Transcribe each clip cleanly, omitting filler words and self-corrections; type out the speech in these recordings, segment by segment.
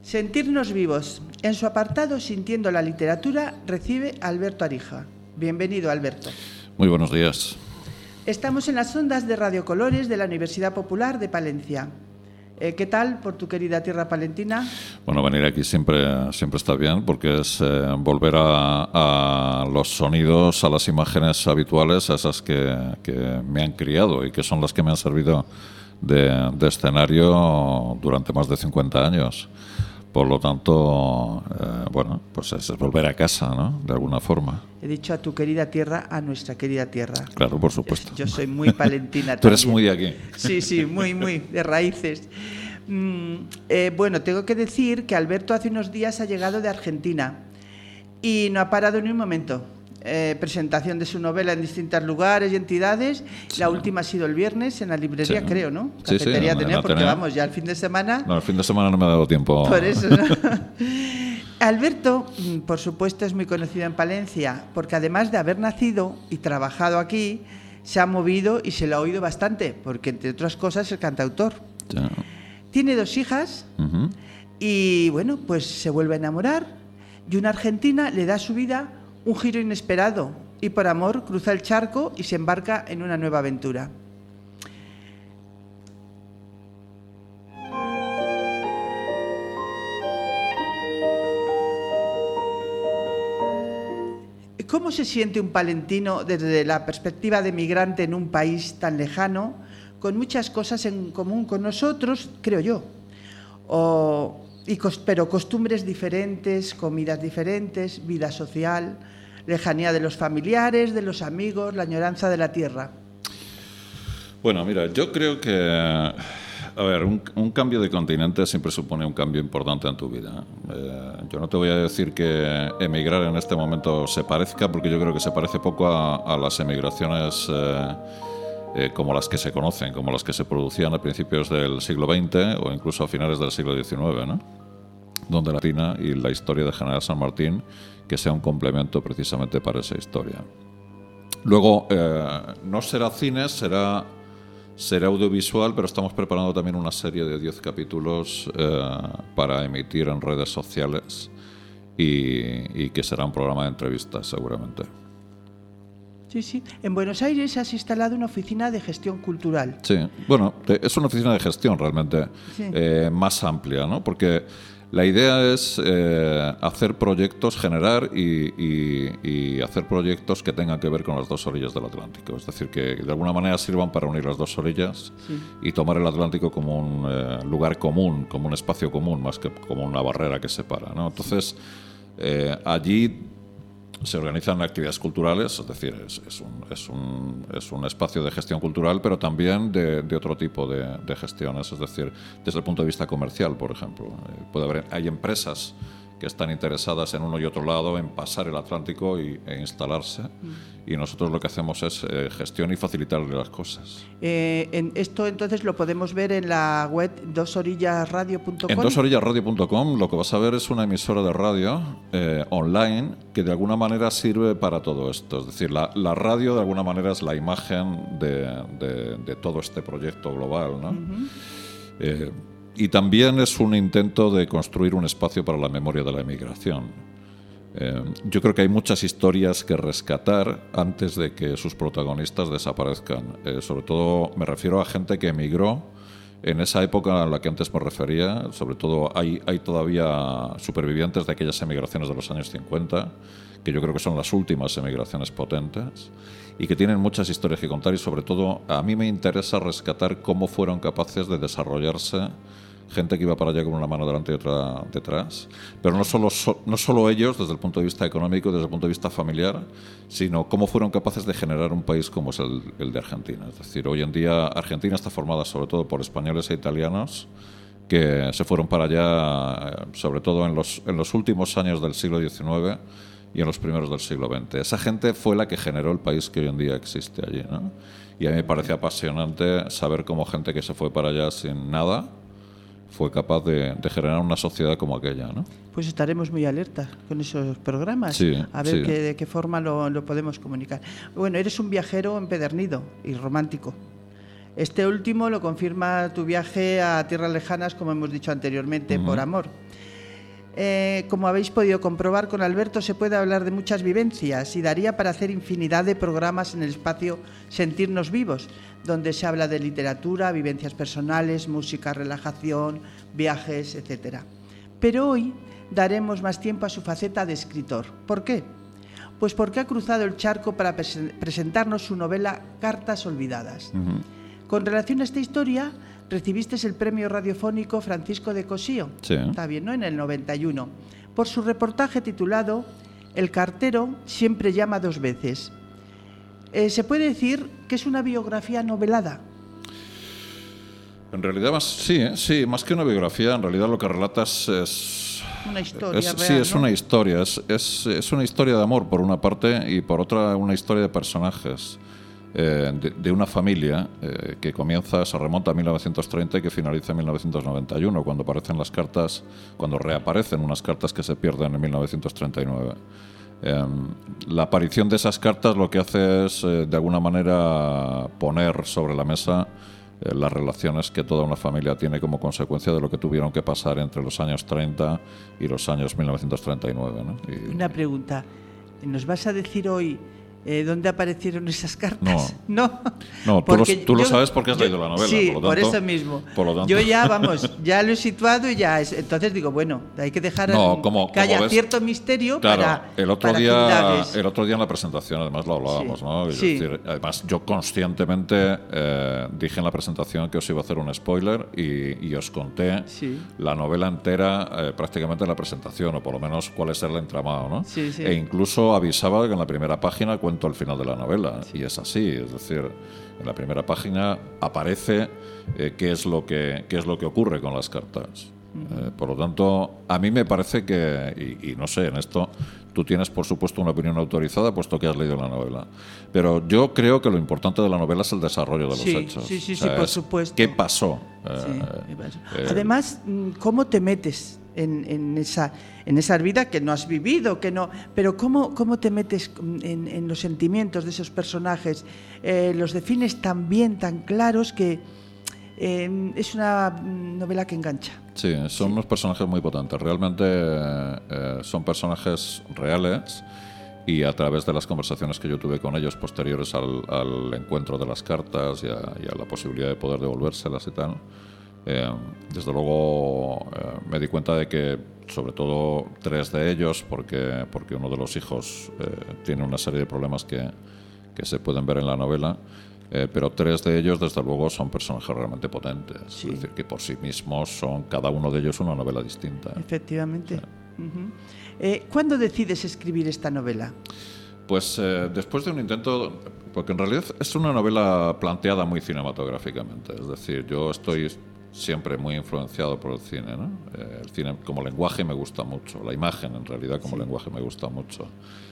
Sentirnos vivos. En su apartado Sintiendo la literatura recibe a Alberto Arija. Bienvenido, Alberto. Muy buenos días. Estamos en las ondas de Radio Colores de la Universidad Popular de Palencia. ¿Qué tal por tu querida tierra palentina? Bueno, venir aquí siempre está bien porque es volver a los sonidos, a las imágenes habituales, a esas que me han criado y que son las que me han servido de escenario durante más de 50 años. Por lo tanto, pues es volver a casa, ¿no? De alguna forma. He dicho a tu querida tierra, a nuestra querida tierra. Claro, por supuesto. Yo soy muy palentina Tú eres también. muy de aquí. Sí, muy, de raíces. Bueno, tengo que decir que Alberto hace unos días ha llegado de Argentina y no ha parado ni un momento. Presentación de su novela en distintos lugares y entidades. Sí. La última ha sido el viernes en la librería, sí. Creo, ¿no? Cafetería Ateneo, porque vamos, ya el fin de semana... No, el fin de semana no me ha dado tiempo. Por eso, ¿no? Alberto, por supuesto, es muy conocido en Palencia, porque además de haber nacido y trabajado aquí, se ha movido y se lo ha oído bastante, porque entre otras cosas es cantautor. Sí. Tiene 2 hijas y, bueno, pues se vuelve a enamorar y una argentina le da a su vida un giro inesperado y por amor cruza el charco y se embarca en una nueva aventura. ¿Cómo se siente un palentino desde la perspectiva de migrante en un país tan lejano, con muchas cosas en común con nosotros, creo yo? Pero costumbres diferentes, comidas diferentes, vida social, lejanía de los familiares, de los amigos, la añoranza de la tierra. Bueno, mira, yo creo que, a ver, un cambio de continente siempre supone un cambio importante en tu vida. Yo no te voy a decir que emigrar en este momento se parezca, porque yo creo que se parece poco a las emigraciones como las que se conocen, como las que se producían a principios del siglo XX o incluso a finales del siglo XIX, ¿no? Donde la Latina y la historia de General San Martín que sea un complemento precisamente para esa historia. Luego, no será cine, será audiovisual, pero estamos preparando también una serie de 10 capítulos para emitir en redes sociales y que será un programa de entrevistas seguramente. Sí. En Buenos Aires has instalado una oficina de gestión cultural. Sí, bueno, es una oficina de gestión realmente más amplia, ¿no? Porque la idea es hacer proyectos, generar y hacer proyectos que tengan que ver con las 2 orillas del Atlántico. Es decir, que de alguna manera sirvan para unir las 2 orillas y tomar el Atlántico como un lugar común, como un espacio común, más que como una barrera que separa, ¿no? Entonces, allí se organizan actividades culturales, es decir, es un espacio de gestión cultural, pero también de otro tipo de gestiones, es decir, desde el punto de vista comercial, por ejemplo. Hay empresas que están interesadas en uno y otro lado en pasar el Atlántico e instalarse, y nosotros lo que hacemos es gestión y facilitarle las cosas. Esto entonces lo podemos ver en la web dosorillasradio.com. En dosorillasradio.com lo que vas a ver es una emisora de radio online que de alguna manera sirve para todo esto. Es decir, la radio de alguna manera es la imagen de todo este proyecto global, ¿no? Y también es un intento de construir un espacio para la memoria de la emigración. Yo creo que hay muchas historias que rescatar antes de que sus protagonistas desaparezcan. Sobre todo me refiero a gente que emigró en esa época a la que antes me refería. Sobre todo hay todavía supervivientes de aquellas emigraciones de los años 50, que yo creo que son las últimas emigraciones potentes y que tienen muchas historias que contar, y sobre todo a mí me interesa rescatar cómo fueron capaces de desarrollarse gente que iba para allá con una mano delante y otra detrás, pero no solo ellos desde el punto de vista económico, desde el punto de vista familiar, sino cómo fueron capaces de generar un país como es el de Argentina. Es decir, hoy en día Argentina está formada sobre todo por españoles e italianos que se fueron para allá sobre todo en los últimos años del siglo XIX y en los primeros del siglo XX. Esa gente fue la que generó el país que hoy en día existe allí, ¿no? Y a mí me parece apasionante saber cómo gente que se fue para allá sin nada fue capaz de generar una sociedad como aquella, ¿no? Pues estaremos muy alertas con esos programas, sí, a ver de qué forma lo podemos comunicar. Bueno, eres un viajero empedernido y romántico. Este último lo confirma tu viaje a tierras lejanas, como hemos dicho anteriormente, por amor. como habéis podido comprobar, con Alberto se puede hablar de muchas vivencias y daría para hacer infinidad de programas en el espacio Sentirnos Vivos, donde se habla de literatura, vivencias personales, música, relajación, viajes, etc. Pero hoy daremos más tiempo a su faceta de escritor. ¿Por qué? Pues porque ha cruzado el charco para presentarnos su novela Cartas Olvidadas. Con relación a esta historia, recibiste el premio radiofónico Francisco de Cosío, sí. Está bien, ¿no?, en el 91, por su reportaje titulado El cartero siempre llama dos veces. ¿Se puede decir que es una biografía novelada? En realidad, sí, más que una biografía, en realidad lo que relatas es... Una historia real, sí, es ¿no? una historia. Es una historia de amor, por una parte, y por otra, una historia de personajes. De una familia que se remonta a 1930 y que finaliza en 1991, cuando aparecen las cartas, cuando reaparecen unas cartas que se pierden en 1939. La aparición de esas cartas lo que hace es, de alguna manera, poner sobre la mesa las relaciones que toda una familia tiene como consecuencia de lo que tuvieron que pasar entre los años 30 y los años 1939, ¿no? Una pregunta, ¿nos vas a decir hoy dónde aparecieron esas cartas? No, tú lo sabes porque has leído la novela. Sí, por lo tanto, por eso mismo. Por lo tanto, yo ya lo he situado y ya entonces digo, bueno, hay que dejar que haya cierto misterio, claro, para el otro que día indagues. El otro día en la presentación, además lo hablábamos, Sí. ¿no? Sí. Es decir, además, yo conscientemente dije en la presentación que os iba a hacer un spoiler y os conté la novela entera prácticamente en la presentación, o por lo menos cuál es el entramado, ¿no? Sí. E incluso avisaba que en la primera página cuento el final de la novela, y es así, es decir, en la primera página aparece qué es lo que ocurre con las cartas. Por lo tanto, a mí me parece que, y no sé, en esto tú tienes por supuesto una opinión autorizada puesto que has leído la novela, pero yo creo que lo importante de la novela es el desarrollo de los hechos. Sí, o sea, por supuesto. ¿Qué pasó? Además, ¿cómo te metes en esa vida que no has vivido, pero cómo te metes en los sentimientos de esos personajes? Los defines tan bien, tan claros, que es una novela que engancha. Sí, son unos personajes muy potentes. Realmente son personajes reales, y a través de las conversaciones que yo tuve con ellos posteriores al encuentro de las cartas y a la posibilidad de poder devolvérselas y tal, desde luego me di cuenta de que sobre todo 3 de ellos, porque uno de los hijos tiene una serie de problemas que se pueden ver en la novela, pero 3 de ellos desde luego son personajes realmente potentes, es decir, que por sí mismos son cada uno de ellos una novela distinta. Efectivamente. ¿Cuándo decides escribir esta novela? Pues después de un intento, porque en realidad es una novela planteada muy cinematográficamente, es decir, yo estoy siempre muy influenciado por el cine, ¿no? El cine como lenguaje me gusta mucho, la imagen en realidad como lenguaje me gusta mucho.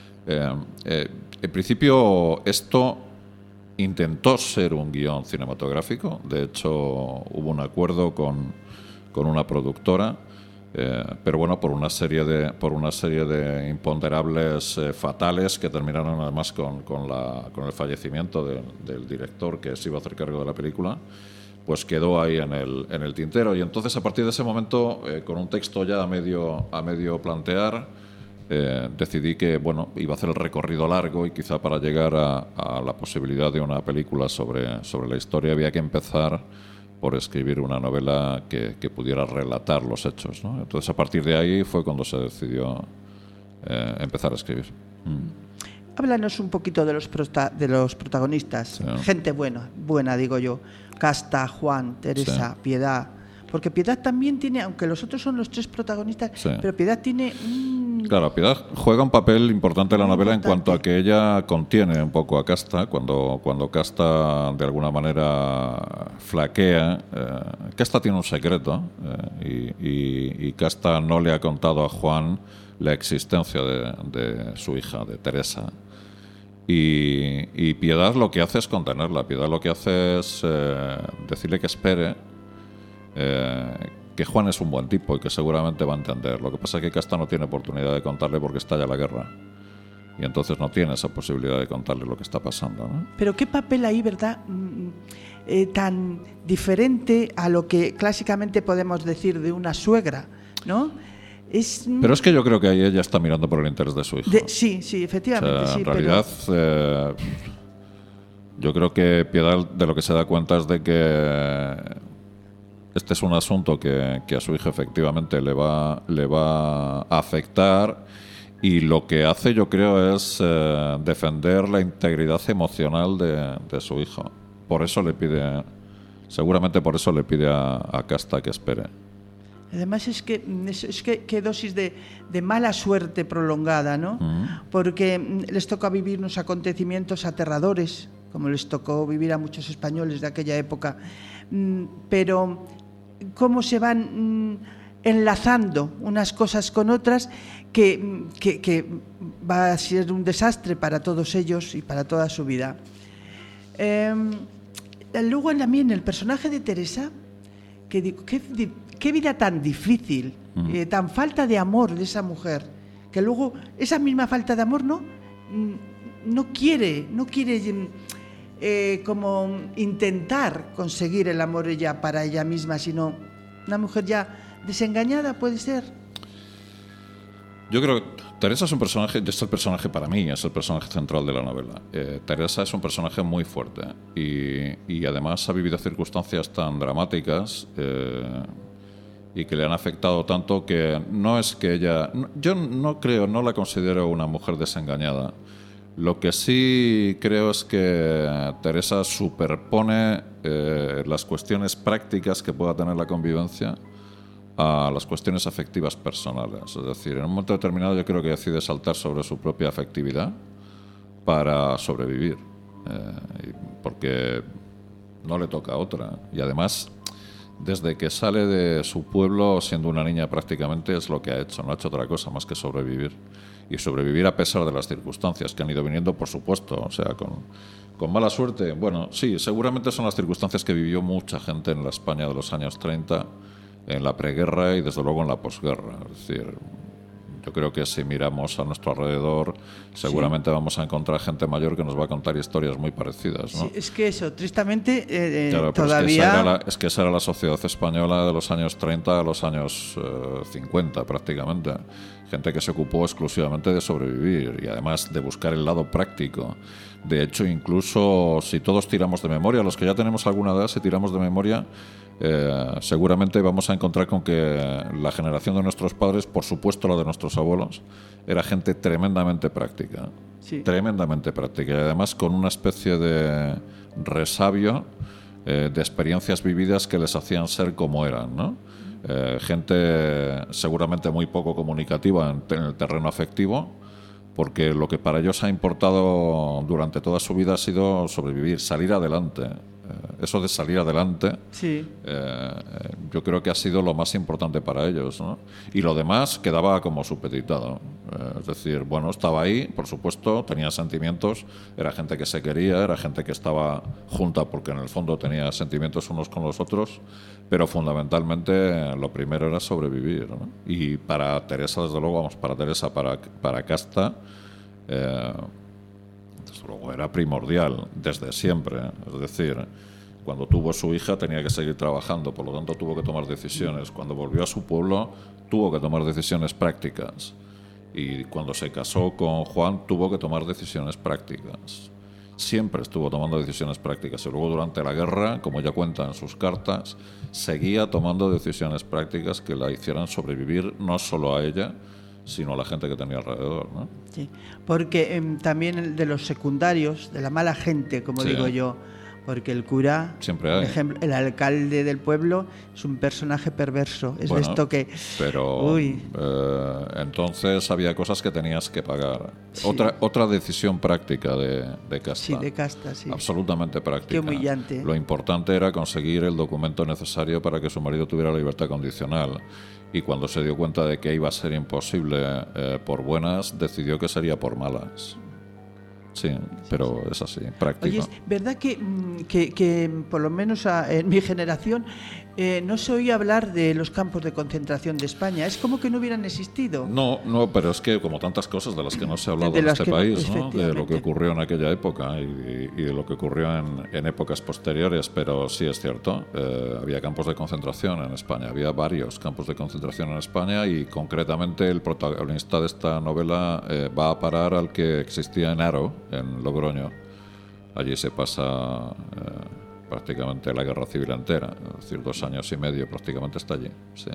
En principio esto intentó ser un guión cinematográfico, de hecho hubo un acuerdo con una productora, pero bueno, por una serie de imponderables fatales que terminaron además con el fallecimiento del director que se iba a hacer cargo de la película, pues quedó ahí en el tintero. Y entonces, a partir de ese momento, con un texto ya a medio plantear, decidí que bueno, iba a hacer el recorrido largo, y quizá para llegar a la posibilidad de una película sobre la historia había que empezar por escribir una novela que pudiera relatar los hechos, ¿no? Entonces, a partir de ahí fue cuando se decidió empezar a escribir. Háblanos un poquito de los protagonistas. Sí. Gente buena digo yo. Casta, Juan, Teresa, sí. Piedad. Porque Piedad también tiene, aunque los otros son los 3 protagonistas, sí. Pero Piedad tiene... Claro, Piedad juega un papel importante en la novela en cuanto a que ella contiene un poco a Casta. Cuando Casta de alguna manera flaquea, Casta tiene un secreto, y Casta no le ha contado a Juan la existencia de su hija, de Teresa. Y Piedad lo que hace es contenerla. Piedad lo que hace es decirle que espere, que Juan es un buen tipo y que seguramente va a entender. Lo que pasa es que Casta no tiene oportunidad de contarle porque estalla la guerra, y entonces no tiene esa posibilidad de contarle lo que está pasando, ¿no? Pero qué papel ahí, ¿verdad? Tan diferente a lo que clásicamente podemos decir de una suegra, ¿no? Pero es que yo creo que ahí ella está mirando por el interés de su hijo. Sí, efectivamente. O sea, sí, en realidad, yo creo que Piedad de lo que se da cuenta es de que este es un asunto que a su hija efectivamente le va a afectar, y lo que hace, yo creo, es defender la integridad emocional de su hijo. Por eso le pide, seguramente por eso le pide a Casta que espere. Además es que qué dosis de mala suerte prolongada, ¿no? Porque les toca vivir unos acontecimientos aterradores, como les tocó vivir a muchos españoles de aquella época, pero cómo se van enlazando unas cosas con otras que va a ser un desastre para todos ellos y para toda su vida. Luego también el personaje de Teresa, que digo, qué vida tan difícil, tan falta de amor de esa mujer, que luego esa misma falta de amor no quiere como intentar conseguir el amor ella para ella misma, sino una mujer ya desengañada, puede ser. Yo creo que Teresa es un personaje, es el personaje para mí, es el personaje central de la novela. Teresa es un personaje muy fuerte y además ha vivido circunstancias tan dramáticas y que le han afectado tanto que no es que ella... Yo no la considero una mujer desengañada. Lo que sí creo es que Teresa superpone las cuestiones prácticas que pueda tener la convivencia a las cuestiones afectivas personales. Es decir, en un momento determinado yo creo que decide saltar sobre su propia afectividad para sobrevivir, porque no le toca otra. Y además, desde que sale de su pueblo, siendo una niña prácticamente, es lo que ha hecho. No ha hecho otra cosa más que sobrevivir. Y sobrevivir a pesar de las circunstancias que han ido viniendo, por supuesto. O sea, con mala suerte. Bueno, sí, seguramente son las circunstancias que vivió mucha gente en la España de los años 30, en la preguerra y desde luego en la posguerra. Es decir, yo creo que si miramos a nuestro alrededor, seguramente vamos a encontrar gente mayor que nos va a contar historias muy parecidas, ¿no? Sí, es que eso, tristemente, claro, todavía... Es que esa era la sociedad española de los años 30 a los años 50 prácticamente. Gente que se ocupó exclusivamente de sobrevivir y además de buscar el lado práctico. De hecho, incluso si todos tiramos de memoria, los que ya tenemos alguna edad, si tiramos de memoria, seguramente vamos a encontrar con que la generación de nuestros padres, por supuesto la de nuestros abuelos, era gente tremendamente práctica. Sí. Tremendamente práctica y además con una especie de resabio de experiencias vividas que les hacían ser como eran, ¿no? Gente seguramente muy poco comunicativa en el terreno afectivo, porque lo que para ellos ha importado durante toda su vida ha sido sobrevivir, salir adelante. Eso de salir adelante, sí. Yo creo que ha sido lo más importante para ellos, ¿no? Y lo demás quedaba como supeditado. Es decir, bueno, estaba ahí, por supuesto, tenía sentimientos, era gente que se quería, era gente que estaba junta porque en el fondo tenía sentimientos unos con los otros, pero fundamentalmente lo primero era sobrevivir, ¿no? Y para Teresa, desde luego, para Casta, desde luego era primordial desde siempre. Es decir, cuando tuvo su hija tenía que seguir trabajando, por lo tanto tuvo que tomar decisiones. Cuando volvió a su pueblo tuvo que tomar decisiones prácticas. Y cuando se casó con Juan tuvo que tomar decisiones prácticas. Siempre estuvo tomando decisiones prácticas. Y luego durante la guerra, como ella cuenta en sus cartas, seguía tomando decisiones prácticas que la hicieran sobrevivir no solo a ella, sino a la gente que tenía alrededor, ¿no? Sí, porque también de los secundarios, de la mala gente, como digo yo, porque el cura, siempre hay. Por ejemplo, el alcalde del pueblo es un personaje perverso. Es de esto que... Pero entonces había cosas que tenías que pagar. Sí. Otra decisión práctica de Casta. Sí, de Casta, sí. Absolutamente práctica. Qué humillante. Lo importante era conseguir el documento necesario para que su marido tuviera libertad condicional. Y cuando se dio cuenta de que iba a ser imposible por buenas, decidió que sería por malas. sí, pero es así, práctico. Oye, ¿es verdad que por lo menos en mi generación no se oía hablar de los campos de concentración de España? Es como que no hubieran existido. No, pero es que como tantas cosas de las que no se ha hablado en este país, ¿no? De lo que ocurrió en aquella época y de lo que ocurrió en épocas posteriores, pero sí es cierto, había campos de concentración en España, había varios campos de concentración en España y concretamente el protagonista de esta novela va a parar al que existía en Haro, en Logroño. Allí se pasa prácticamente la guerra civil entera, es decir, 2 años y medio prácticamente está allí, sí.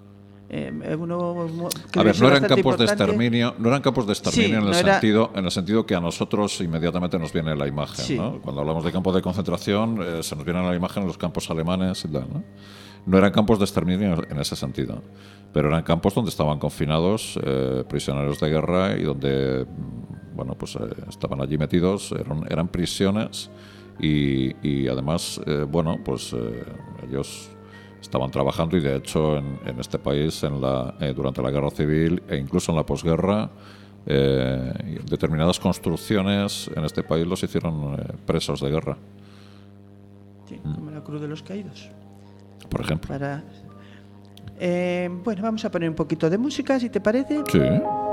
A ver, no eran campos de exterminio, sí, en el sentido que a nosotros inmediatamente nos viene la imagen, sí. ¿No? Cuando hablamos de campos de concentración se nos viene a la imagen los campos alemanes y tal, ¿no? No eran campos de exterminio en ese sentido, pero eran campos donde estaban confinados prisioneros de guerra y donde, bueno, pues estaban allí metidos, eran prisiones y además, bueno, pues ellos estaban trabajando y de hecho en este país durante la guerra civil e incluso en la posguerra determinadas construcciones en este país los hicieron presos de guerra. Sí, como la Cruz de los Caídos. Por ejemplo. Bueno, vamos a poner un poquito de música, si te parece. Sí.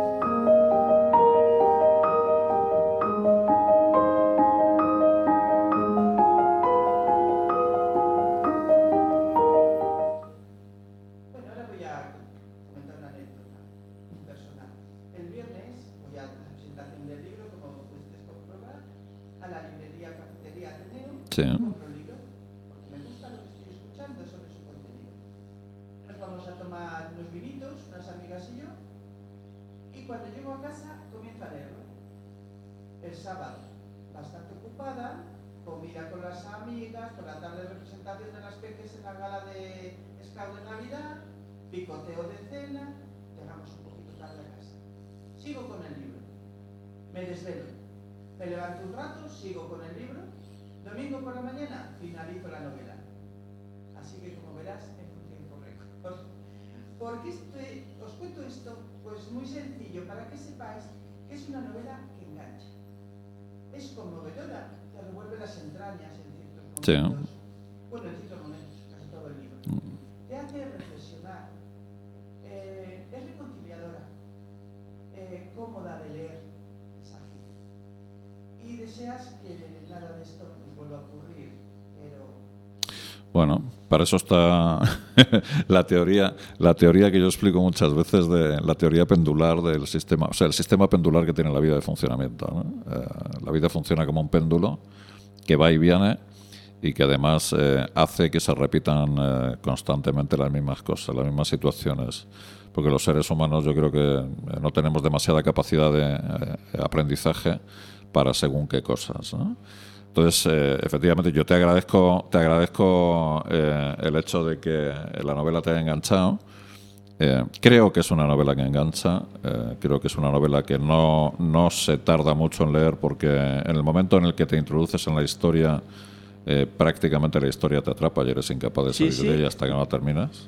Sí. Me gusta lo que estoy escuchando sobre su contenido. Nos vamos a tomar unos vinitos, unas amigas y yo, y cuando llego a casa comienzo a leerlo. El sábado, bastante ocupada, comida con las amigas, por la tarde representación de las peques en la gala de Scout de Navidad, picoteo de cena, llegamos un poquito tarde a casa. Sigo con el libro, me desvelo, me levanto un rato, sigo con el libro. Domingo por la mañana finalizo la novela. Así que como verás, es un tiempo récord. ¿Por qué os cuento esto? Pues muy sencillo, para que sepáis que es una novela que engancha. Es conmovedora, te revuelve las entrañas en ciertos momentos. Sí. Bueno, en ciertos momentos, casi todo el libro. Te hace reflexionar. Es reconciliadora. Cómoda de leer. Y deseas que nada de esto nos vuelva a ocurrir, pero... Bueno, para eso está la teoría que yo explico muchas veces de la teoría pendular del sistema, o sea, el sistema pendular que tiene la vida de funcionamiento, ¿no? La vida funciona como un péndulo que va y viene y que además hace que se repitan constantemente las mismas cosas, las mismas situaciones. Porque los seres humanos yo creo que no tenemos demasiada capacidad de aprendizaje para según qué cosas, ¿no? Entonces, efectivamente, yo te agradezco el hecho de que la novela te haya enganchado. Creo que es una novela que engancha, creo que es una novela que no se tarda mucho en leer porque en el momento en el que te introduces en la historia, prácticamente la historia te atrapa y eres incapaz de salir de ella hasta que no la terminas.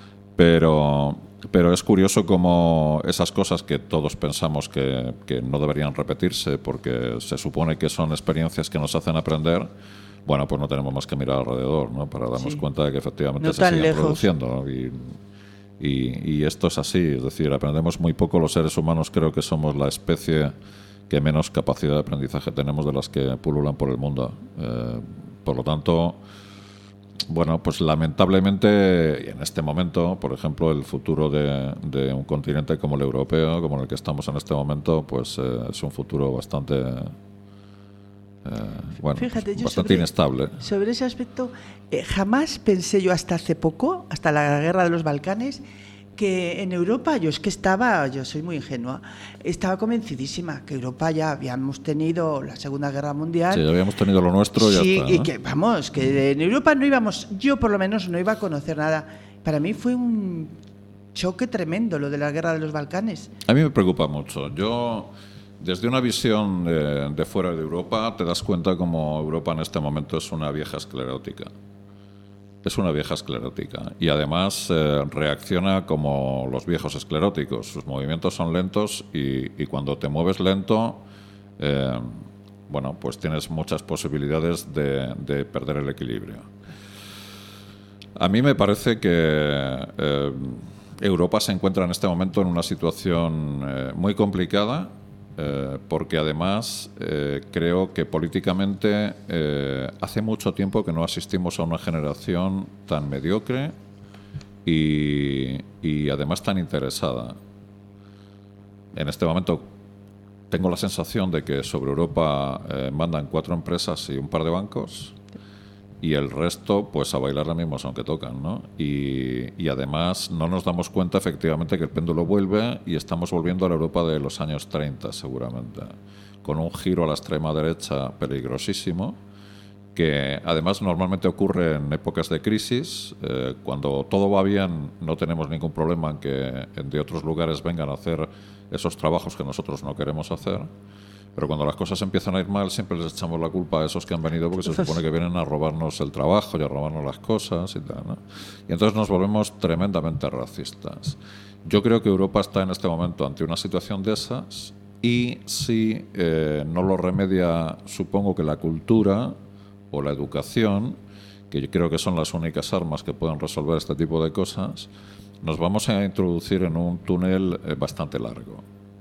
Pero es curioso cómo esas cosas que todos pensamos que no deberían repetirse porque se supone que son experiencias que nos hacen aprender, bueno, pues no tenemos más que mirar alrededor, ¿no? Para darnos cuenta de que efectivamente se siguen produciendo, ¿no? Y esto es así, es decir, aprendemos muy poco los seres humanos, creo que somos la especie que menos capacidad de aprendizaje tenemos de las que pululan por el mundo. Por lo tanto... Bueno, pues lamentablemente en este momento, por ejemplo, el futuro de un continente como el europeo, como en el que estamos en este momento, pues es un futuro bastante, Fíjate, bastante inestable. Sobre ese aspecto, jamás pensé yo hasta hace poco, hasta la guerra de los Balcanes, que en Europa, yo soy muy ingenua, estaba convencidísima que Europa ya habíamos tenido la Segunda Guerra Mundial. Sí, ya habíamos tenido lo nuestro y ya está, ¿no? Y que, vamos, que en Europa no íbamos, yo por lo menos no iba a conocer nada. Para mí fue un choque tremendo lo de la Guerra de los Balcanes. A mí me preocupa mucho. Yo, desde una visión de fuera de Europa, te das cuenta como Europa en este momento es una vieja esclerótica. Es una vieja esclerótica y además reacciona como los viejos escleróticos. Sus movimientos son lentos y cuando te mueves lento bueno, pues tienes muchas posibilidades de perder el equilibrio. A mí me parece que Europa se encuentra en este momento en una situación muy complicada, porque además creo que políticamente hace mucho tiempo que no asistimos a una generación tan mediocre y además tan interesada. En este momento tengo la sensación de que sobre Europa mandan 4 empresas y un par de bancos, y el resto pues a bailar la misma son que tocan, ¿no? Y además no nos damos cuenta efectivamente que el péndulo vuelve y estamos volviendo a la Europa de los años 30 seguramente, con un giro a la extrema derecha peligrosísimo, que además normalmente ocurre en épocas de crisis. Cuando todo va bien no tenemos ningún problema en que de otros lugares vengan a hacer esos trabajos que nosotros no queremos hacer. Pero cuando las cosas empiezan a ir mal, siempre les echamos la culpa a esos que han venido, porque se supone que vienen a robarnos el trabajo y a robarnos las cosas y tal, ¿no? Y entonces nos volvemos tremendamente racistas. Yo creo que Europa está en este momento ante una situación de esas, y si no lo remedia, supongo que la cultura o la educación, que yo creo que son las únicas armas que pueden resolver este tipo de cosas, nos vamos a introducir en un túnel bastante largo.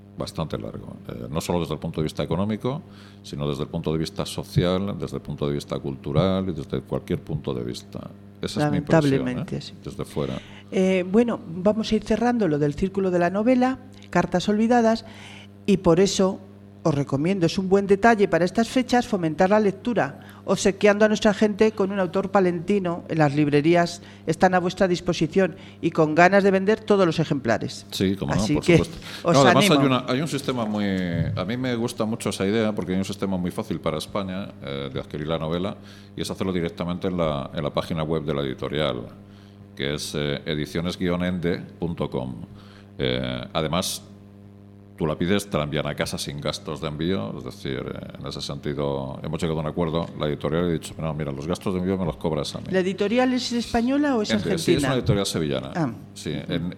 No solo desde el punto de vista económico, sino desde el punto de vista social, desde el punto de vista cultural y desde cualquier punto de vista. Esa es mi impresión, sí. Desde fuera. Bueno, vamos a ir cerrando lo del círculo de la novela, Cartas olvidadas, y por eso os recomiendo, es un buen detalle para estas fechas, fomentar la lectura, obsequiando a nuestra gente con un autor palentino. En las librerías están a vuestra disposición y con ganas de vender todos los ejemplares. Sí, como no, así por que supuesto. Os además animo. hay un sistema muy... A mí me gusta mucho esa idea, porque hay un sistema muy fácil para España de adquirir la novela, y es hacerlo directamente en la página web de la editorial, que es ediciones-ende.com. Además, tú la pides, te la envían a casa sin gastos de envío. Es decir, en ese sentido hemos llegado a un acuerdo. La editorial ha dicho, no, mira, los gastos de envío me los cobras a mí. ¿La editorial es española o es argentina? Sí, es una editorial sevillana. Ah. Sí.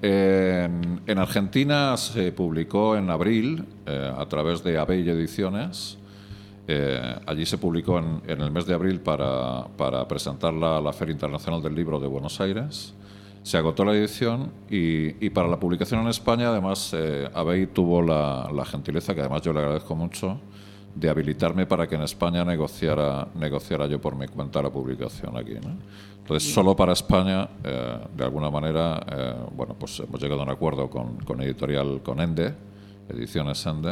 En Argentina se publicó en abril a través de Abey Ediciones. Allí se publicó en el mes de abril para presentarla a la Feria Internacional del Libro de Buenos Aires. Se agotó la edición y para la publicación en España, además, Abey tuvo la gentileza, que además yo le agradezco mucho, de habilitarme para que en España negociara yo por mi cuenta la publicación aquí, ¿no? Entonces, solo para España, de alguna manera, bueno, pues hemos llegado a un acuerdo con editorial, con Ende, Ediciones Ende,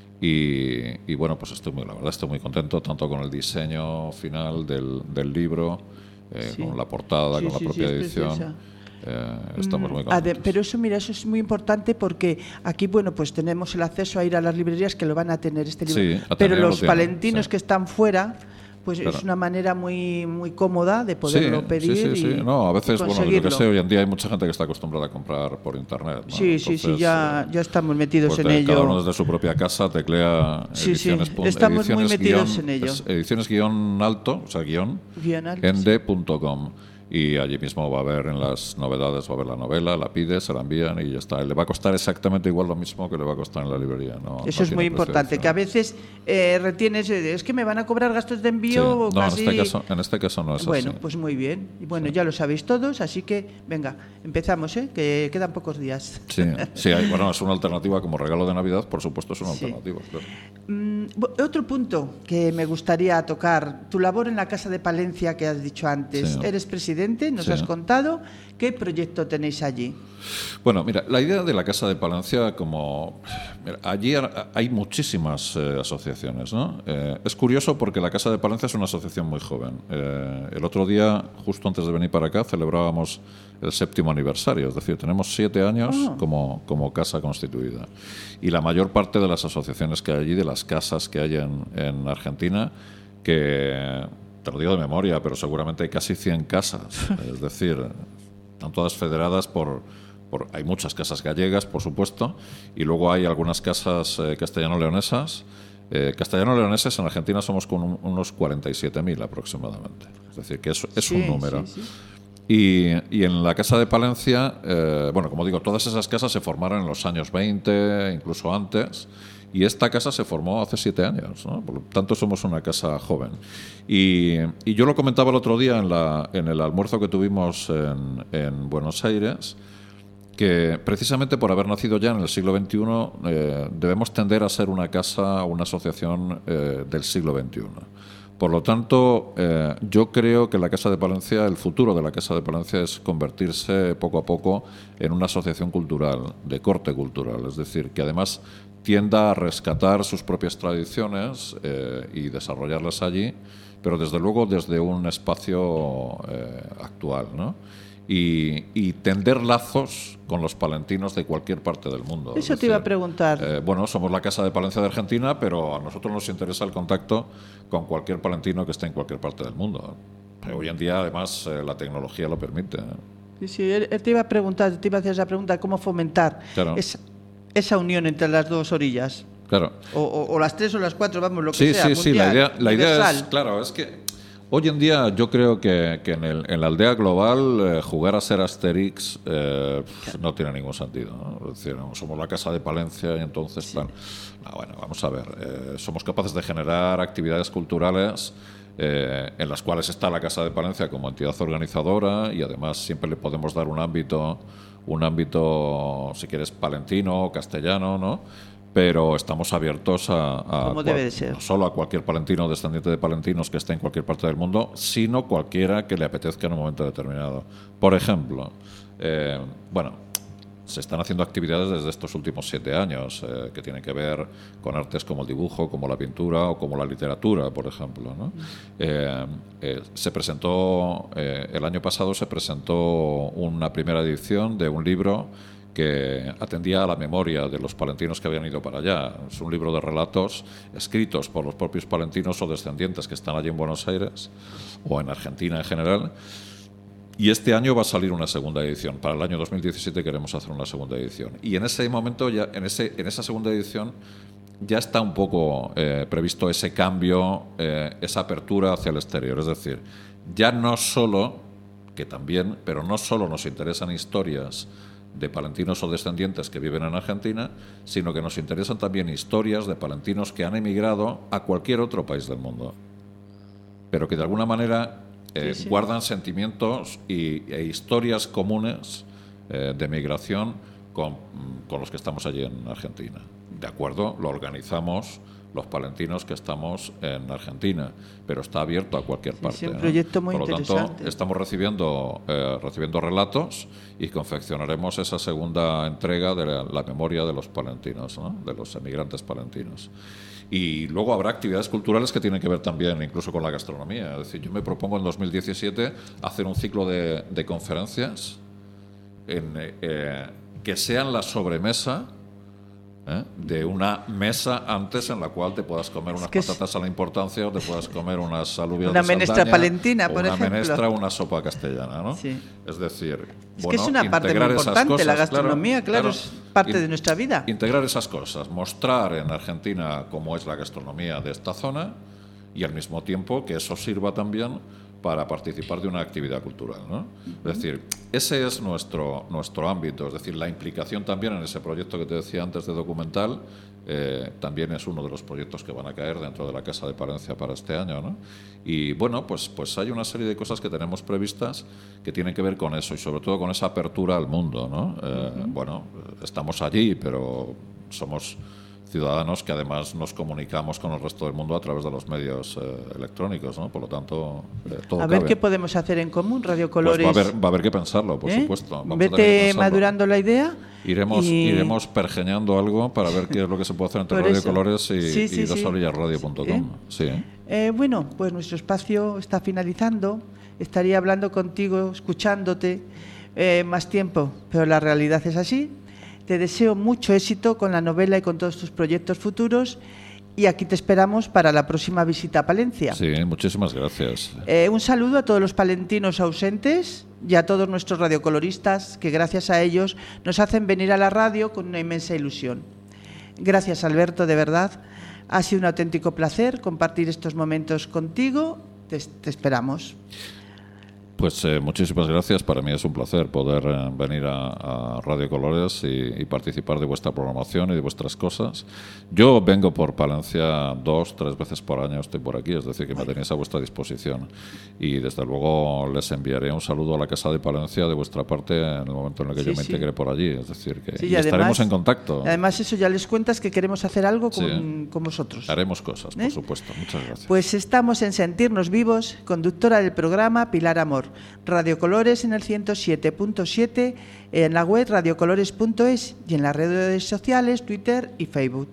y bueno, pues la verdad estoy muy contento, tanto con el diseño final del libro, con la portada, con la propia edición. Estamos muy contentos. Pero eso, mira, eso es muy importante, porque aquí, bueno, pues tenemos el acceso a ir a las librerías que lo van a tener este libro, Sí, pero los palentinos que están fuera, pues claro, es una manera muy muy cómoda de poderlo pedir. Sí. No, a veces, bueno, yo que sé, hoy en día hay mucha gente que está acostumbrada a comprar por internet, ¿no? Sí, ya estamos metidos pues en ello. Cada uno desde su propia casa teclea estamos muy metidos en ello. Ediciones-alto, o sea, ende.com. Y allí mismo va a haber en las novedades, va a haber la novela, la pides, se la envían y ya está. Le va a costar exactamente igual lo mismo que le va a costar en la librería. Eso es muy importante, que a veces retienes, es que me van a cobrar gastos de envío. Sí. Casi... en este caso no es así. Bueno, pues muy bien. Y bueno, ya lo sabéis todos, así que venga, empezamos, que quedan pocos días. Sí, bueno, es una alternativa como regalo de Navidad, por supuesto es una alternativa. Claro. Otro punto que me gustaría tocar, tu labor en la Casa de Palencia que has dicho antes. Sí. Eres presidente, nos has contado. ¿Qué proyecto tenéis allí? Bueno, mira, la idea de la Casa de Palencia, allí hay muchísimas asociaciones, ¿no? Es curioso porque la Casa de Palencia es una asociación muy joven. El otro día, justo antes de venir para acá, celebrábamos el 7º aniversario, es decir, tenemos 7 años como casa constituida. Y la mayor parte de las asociaciones que hay allí, de las casas que hay en Argentina, que te lo digo de memoria, pero seguramente hay casi 100 casas, es decir, están todas federadas hay muchas casas gallegas, por supuesto, y luego hay algunas casas castellano-leonesas. Castellano-leoneses en Argentina somos con unos 47.000 aproximadamente, es decir, que es un número. Sí. Y en la Casa de Palencia, bueno, como digo, todas esas casas se formaron en los años 20, incluso antes, Y esta casa se formó hace 7 años, ¿no? Por lo tanto, somos una casa joven. Y yo lo comentaba el otro día en el almuerzo que tuvimos en Buenos Aires, que precisamente por haber nacido ya en el siglo XXI debemos tender a ser una casa, una asociación del siglo XXI. Por lo tanto, yo creo que la Casa de Palencia, el futuro de la Casa de Palencia es convertirse poco a poco en una asociación cultural, de corte cultural, es decir, que además tienda a rescatar sus propias tradiciones y desarrollarlas allí, pero desde luego desde un espacio actual, ¿no? Y tender lazos con los palentinos de cualquier parte del mundo. Eso te iba a preguntar. Bueno, somos la Casa de Palencia de Argentina, pero a nosotros nos interesa el contacto con cualquier palentino que esté en cualquier parte del mundo. Hoy en día, además, la tecnología lo permite. Sí, él te iba a preguntar, te iba a hacer esa pregunta, ¿cómo fomentar esa unión entre las dos orillas? Claro. O las 3 o las 4, vamos, lo que sea. Sí, mundial, la idea es, claro, es que hoy en día yo creo que en la aldea global jugar a ser Asterix no tiene ningún sentido, ¿no? Es decir, somos la Casa de Palencia y entonces, sí. Bueno, vamos a ver, somos capaces de generar actividades culturales en las cuales está la Casa de Palencia como entidad organizadora y además siempre le podemos dar un ámbito, si quieres, palentino o castellano, ¿no? Pero estamos abiertos como debe de ser. No solo a cualquier palentino o descendiente de palentinos que esté en cualquier parte del mundo, sino cualquiera que le apetezca en un momento determinado. Por ejemplo, se están haciendo actividades desde estos últimos 7 años que tienen que ver con artes como el dibujo, como la pintura o como la literatura, por ejemplo, ¿no? Se presentó, el año pasado se presentó una primera edición de un libro que atendía a la memoria de los palentinos que habían ido para allá. Es un libro de relatos escritos por los propios palentinos o descendientes que están allí en Buenos Aires o en Argentina en general. Y este año va a salir una segunda edición. Para el año 2017 queremos hacer una segunda edición. Y en ese momento, ya en esa segunda edición, ya está un poco previsto ese cambio, esa apertura hacia el exterior. Es decir, ya no solo, que también, pero no solo nos interesan historias de palentinos o descendientes que viven en Argentina, sino que nos interesan también historias de palentinos que han emigrado a cualquier otro país del mundo, pero que de alguna manera guardan sentimientos e historias comunes de migración con los que estamos allí en Argentina. De acuerdo, lo organizamos los palentinos que estamos en Argentina, pero está abierto a cualquier parte. Es un proyecto muy interesante. Por lo tanto, estamos recibiendo relatos y confeccionaremos esa segunda entrega de la memoria de los palentinos, ¿no? De los emigrantes palentinos. Y luego habrá actividades culturales que tienen que ver también incluso con la gastronomía. Es decir, yo me propongo en 2017 hacer un ciclo de conferencias que sean la sobremesa de una mesa antes en la cual te puedas comer unas patatas a la importancia o te puedas comer unas alubias una de menestra Saldaña, palentina, por una ejemplo. menestra o una sopa castellana, ¿no? Sí. Es decir, que es una parte muy importante, la gastronomía, claro, es parte de nuestra vida. Integrar esas cosas, mostrar en Argentina cómo es la gastronomía de esta zona y al mismo tiempo que eso sirva también para participar de una actividad cultural, ¿no? Es decir, ese es nuestro ámbito, es decir, la implicación también en ese proyecto que te decía antes de documental, también es uno de los proyectos que van a caer dentro de la Casa de Palencia para este año, ¿no? Y bueno, pues hay una serie de cosas que tenemos previstas que tienen que ver con eso y sobre todo con esa apertura al mundo, ¿no? Bueno, estamos allí, pero somos ciudadanos que además nos comunicamos con el resto del mundo a través de los medios electrónicos, ¿no? Por lo tanto, todo a ver cabe. ¿Qué podemos hacer en común, Radio Colores? Pues va a haber que pensarlo, por supuesto. Vete madurando la idea. Iremos pergeñando algo para ver qué es lo que se puede hacer entre Radio Colores y dosorillasradio.com. Sí. Bueno, pues nuestro espacio está finalizando. Estaría hablando contigo, escuchándote más tiempo, pero la realidad es así. Te deseo mucho éxito con la novela y con todos tus proyectos futuros y aquí te esperamos para la próxima visita a Palencia. Sí, muchísimas gracias. Un saludo a todos los palentinos ausentes y a todos nuestros radiocoloristas que gracias a ellos nos hacen venir a la radio con una inmensa ilusión. Gracias, Alberto, de verdad. Ha sido un auténtico placer compartir estos momentos contigo. Te esperamos. Pues muchísimas gracias. Para mí es un placer poder venir a Radio Colores y participar de vuestra programación y de vuestras cosas. Yo vengo por Palencia 2-3 veces por año, estoy por aquí, es decir, que me tenéis a vuestra disposición. Y desde luego les enviaré un saludo a la Casa de Palencia de vuestra parte en el momento en el que yo me integre por allí. Es decir, que y estaremos en contacto. Además, eso ya les cuentas que queremos hacer algo con vosotros. Haremos cosas, por supuesto. Muchas gracias. Pues estamos en Sentirnos Vivos, conductora del programa Pilar Amor. Radio Colores en el 107.7, en la web radiocolores.es y en las redes sociales, Twitter y Facebook.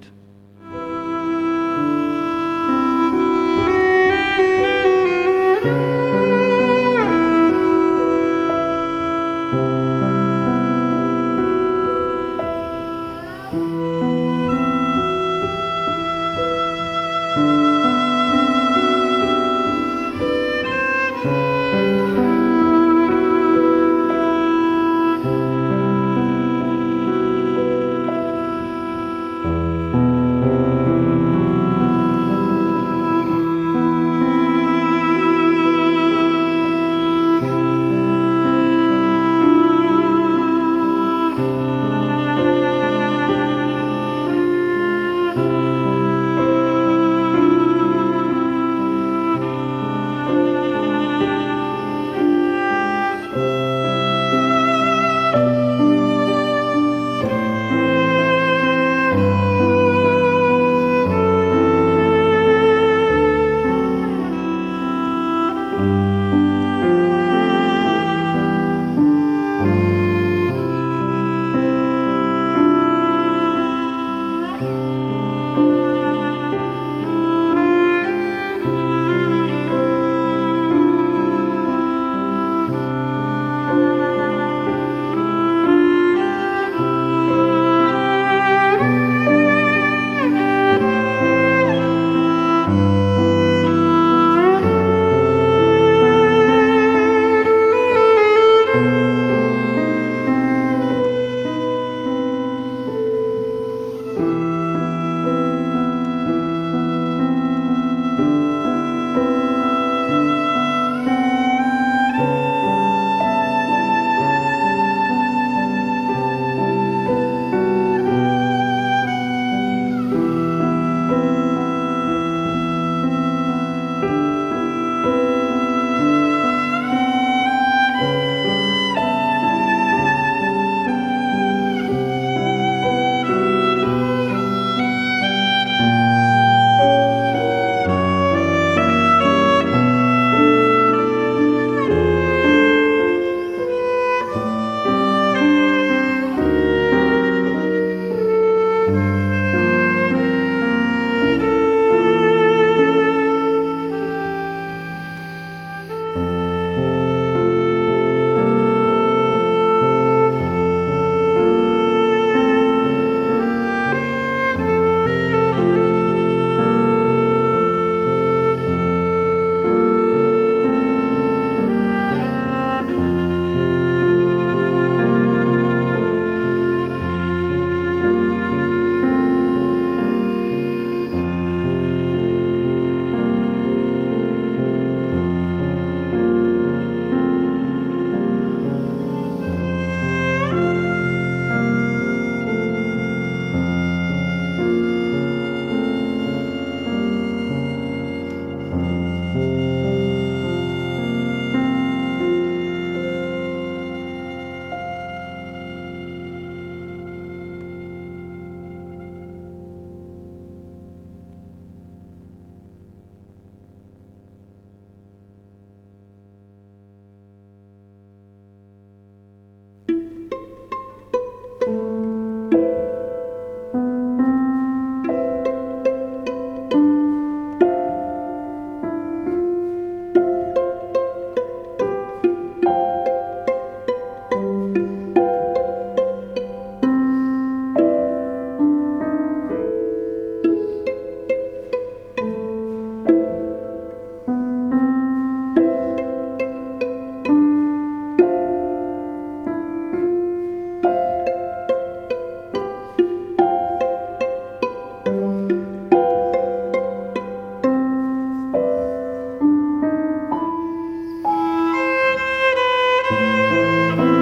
Música